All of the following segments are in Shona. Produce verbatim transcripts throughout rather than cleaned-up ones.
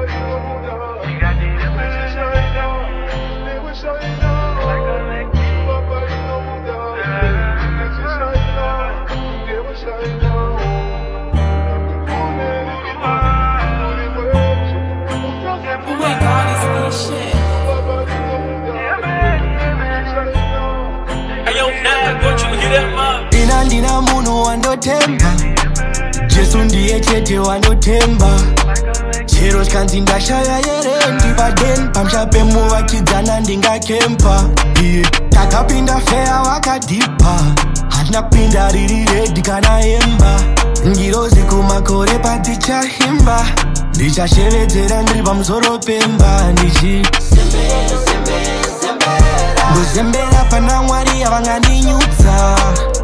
Inandina munhu wandotemba Jesu ndiye chete wandotemba Chero chikanzi ndashaya here ndibadeni pamusha pemuvakidzana ndingakempa iye takapinda feya wakadhipa hatina kupinda riri redhi kana emba ngirozi kumakore padzichahimba ndichashevedzera ndiri pamusoro pemba ndichi kuzembera pana Mwari yavangandinyutsa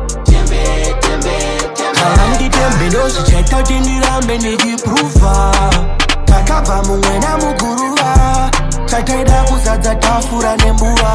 kana nditembe ndozvichaita kuti ndirambe ndichipruvha takabva mumwe namuguruva tataida kuzadza tafura nembuva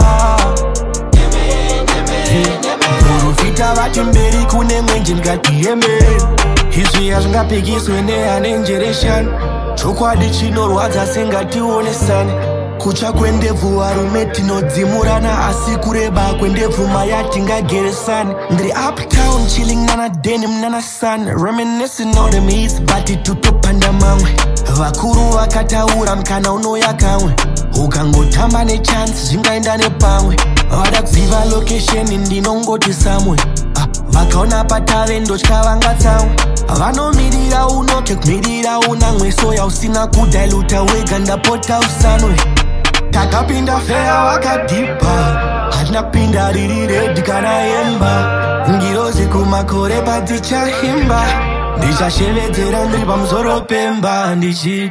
profita vati mberi kune mwenje ndikati amen izvi hazvingapikiswe nehanenjereshan chokwadi chinorwadza sengationesane kucha kwendebvu varume tinodzimurana asi kureba kwendebvu maya tingageresani ndiri uptown chilling nana denim nana sun reminiscing all them hits bati tutopanda mamwe vakuru vakataura mukana unoya kamwe ukangotamba nechance zvingaenda nepamwe vada kuziva location ndinongoti samwe vakaona patave ndotya vangatsamwe vanomirira unoke kumirira una mweso yausina kudailuta wega ndapota usanwe takapinda feya wakadhipa hatina kupinda riri redhi kana emba ngirozi kumakore padzichahimba ndichashevedzera ndiri pamusoro pemba ndichi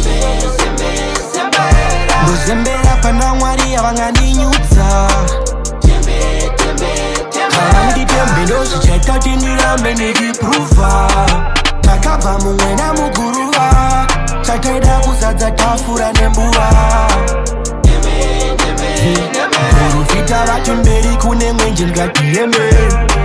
kuzembera pana Mwari yavangandinyutsa kana nditembe ndozvichaita kuti ndirambe ndichipruvha takabva mumwe namuguruva tataida kuzadza tafura nembuva profita vati mberi kune mwenje ndikati amen